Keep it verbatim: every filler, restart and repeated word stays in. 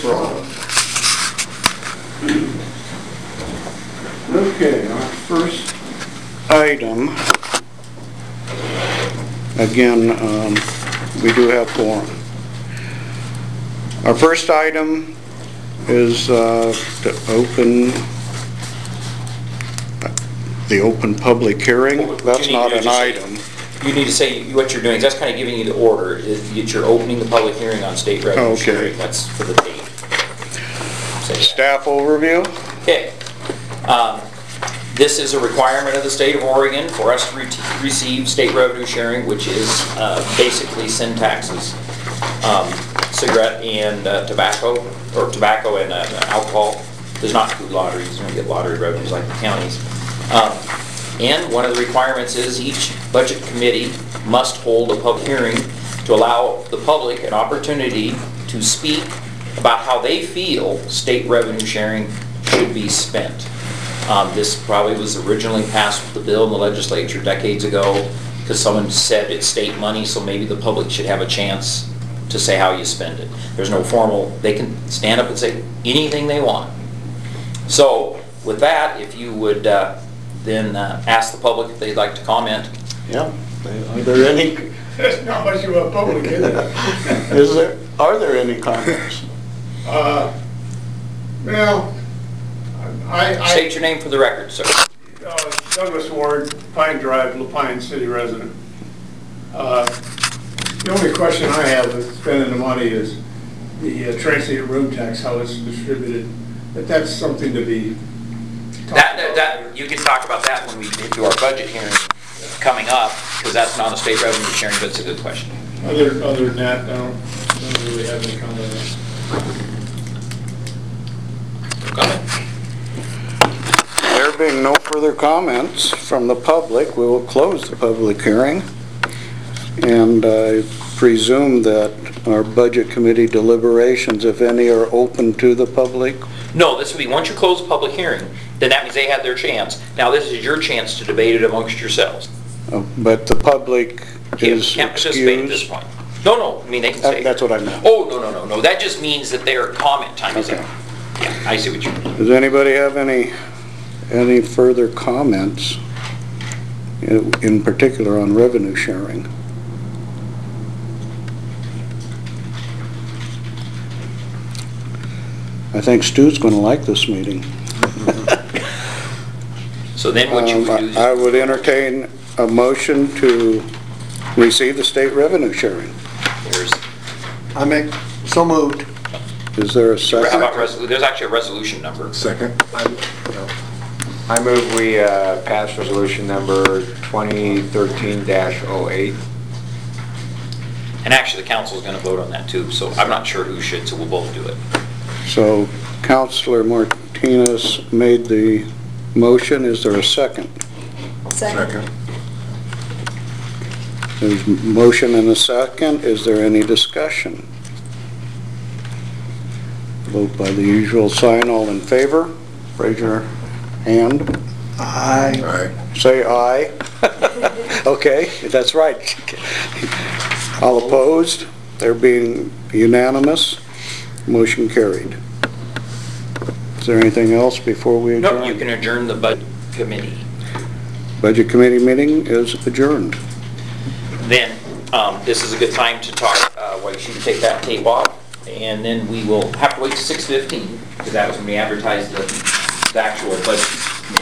problem. Okay, our first item, again, um, we do have four. Our first item is uh, to open the open public hearing. Well, That's not an item. You need to say what you're doing. That's kind of giving you the order. Is that you're opening the public hearing on state revenue Okay. sharing. That's for the date. Say that. Staff overview. Okay. Um, this is a requirement of the state of Oregon for us to re receive state revenue sharing, which is uh, basically sin taxes, um, cigarette and uh, tobacco, or tobacco and uh, alcohol. Does not include lotteries. You don't get lottery revenues like the counties. Um, and one of the requirements is each budget committee must hold a public hearing to allow the public an opportunity to speak about how they feel state revenue sharing should be spent. Um, this probably was originally passed with the bill in the legislature decades ago because someone said it's state money, so maybe the public should have a chance to say how you spend it. There's no formal, they can stand up and say anything they want. So with that, if you would uh, then uh, ask the public if they'd like to comment. Yeah. Are there any? There's not much of a public, is there? Is there? Are there any comments? Uh, well, I, I, State your name for the record, sir. uh, Douglas Ward, Pine Drive, Lapine City resident. Uh, the only question I have with spending the money is the uh, transient room tax, how it's distributed. But that's something to be That, that, that you can talk about that when we do our budget hearing coming up, because that's not a state revenue sharing, but it's a good question. Other, other than that, I don't, don't really have any comment on it. Comment? There being no further comments from the public, we will close the public hearing. And I presume that our budget committee deliberations, if any, are open to the public. No, this would be, once you close the public hearing, then that means they had their chance. Now this is your chance to debate it amongst yourselves. Uh, But the public Can't, is can't participate at this excused. point. No, no, I mean, they can That- say. That's what I meant. Oh, no, no, no, no, that just means that their comment time is Okay. up. Yeah, I see what you mean. Does anybody have any, any further comments, in in particular on revenue sharing? I think Stu's going to like this meeting. So then what you Um, would do is, I would entertain a motion to receive the state revenue sharing. there's, I make, so moved. Is there a how second? about, resolu- there's actually a resolution number. Second. I move we uh, pass resolution number twenty thirteen dash oh eight. And actually the council is going to vote on that too, so I'm not sure who should, so we'll both do it. So Councilor Martinez made the motion. Is there a second? Second. There's a motion and a second. Is there any discussion? Vote by the usual sign. All in favor? Raise your hand. Aye. Aye. Say aye. Okay, that's right. All opposed? There being unanimous, motion carried. Is there anything else before we adjourn? No, you can adjourn the budget committee. Budget committee meeting is adjourned. Then, um, this is a good time to talk, uh, while you should take that tape off, and then we will have to wait to six fifteen, because that was when we advertised the, the actual budget